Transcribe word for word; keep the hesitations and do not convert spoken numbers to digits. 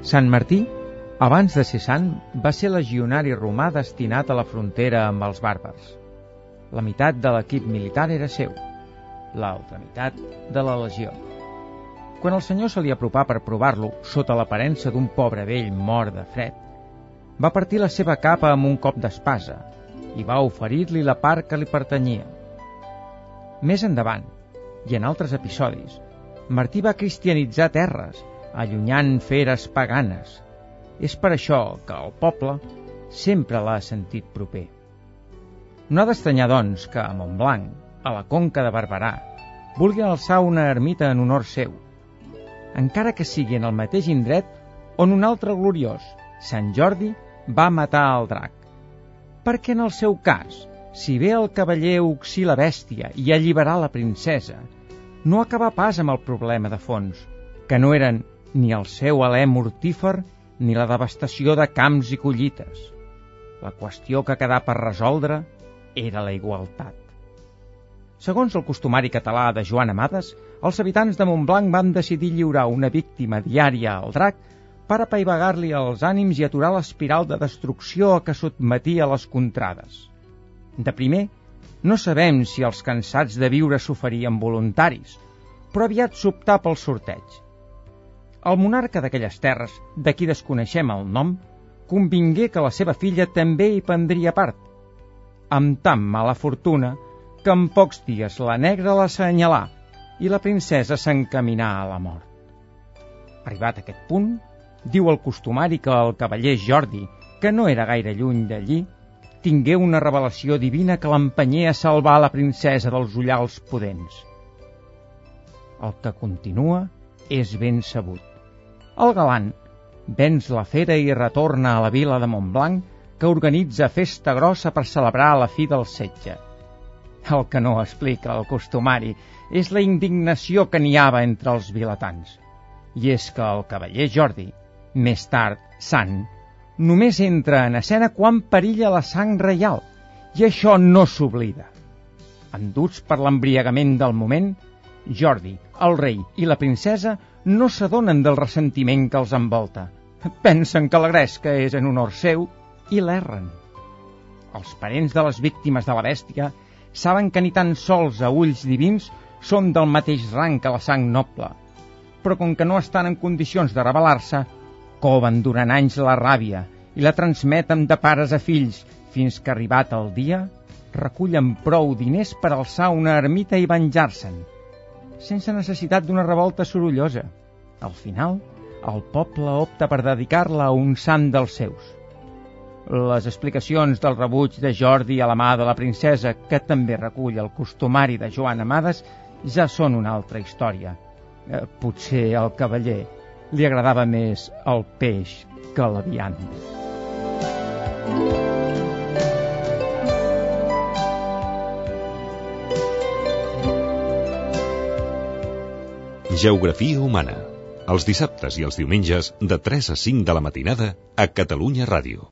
Sant Martí, abans de ser sant, va ser legionari romà destinat a la frontera amb els bàrbars. La meitat de l'equip militar era seu, l'altra meitat de la legió. Quan el senyor se li apropà per provar-lo, sota l'aparença d'un pobre vell mort de fred, va partir la seva capa amb un cop d'espasa i va oferir-li la part que li pertanyia. Més endavant, i en altres episodis, Martí va cristianitzar terres, allunyant feres paganes. És per això que el poble sempre l'ha sentit proper. No ha d'estranyar, doncs, que a Montblanc, a la Conca de Barberà, vulguin alçar una ermita en honor seu, encara que sigui en el mateix indret on un altre gloriós, Sant Jordi, va matar el drac. Perquè en el seu cas, si bé el cavaller uccir la bèstia i alliberar la princesa, no acaba pas amb el problema de fons, que no eren ni el seu alè mortífer ni la devastació de camps i collites. La qüestió que quedà per resoldre era la igualtat. Segons el costumari català de Joan Amades, els habitants de Montblanc van decidir lliurar una víctima diària al drac per apaivagar-li els ànims i aturar l'espiral de destrucció a què sotmetia les contrades. De primer, no sabem si els cansats de viure s'oferien voluntaris, però aviat s'optà pel sorteig. El monarca d'aquelles terres, de qui desconeixem el nom, convingué que la seva filla també hi prendria part, amb tan mala fortuna que en pocs dies la negra l'assenyalà i la princesa s'encaminà a la mort. Arribat a aquest punt, diu el costumari que el cavaller Jordi, que no era gaire lluny d'allí, tingué una revelació divina que l'empenyé a salvar la princesa dels ullals pudents. El que continua és ben sabut. El galant venç la fera i retorna a la vila de Montblanc, que organitza festa grossa per celebrar la fi del setge. El que no explica el costumari és la indignació que n'hi havia entre els vilatans. I és que el cavaller Jordi, més tard sant, només entra en escena quan perilla la sang reial, i això no s'oblida. Enduts per l'embriagament del moment, Jordi, el rei i la princesa no s'adonen del ressentiment que els envolta. Pensen que la gresca és en honor seu i l'erren. Els parents de les víctimes de la bèstia saben que ni tan sols a ulls divins són del mateix rang que la sang noble, però com que no estan en condicions de rebel·lar-se, coven durant anys la ràbia i la transmeten de pares a fills fins que, arribat el dia, recullen prou diners per alçar una ermita i venjar-se'n, sense necessitat d'una revolta sorollosa. Al final, el poble opta per dedicar-la a un sant dels seus. Les explicacions del rebuig de Jordi a la mà de la princesa, que també recull el costumari de Joan Amades, ja són una altra història. Eh, potser al cavaller li agradava més el peix que la vianda. Geografia humana, els dissabtes i els diumenges de tres a cinc de la matinada a Catalunya Ràdio.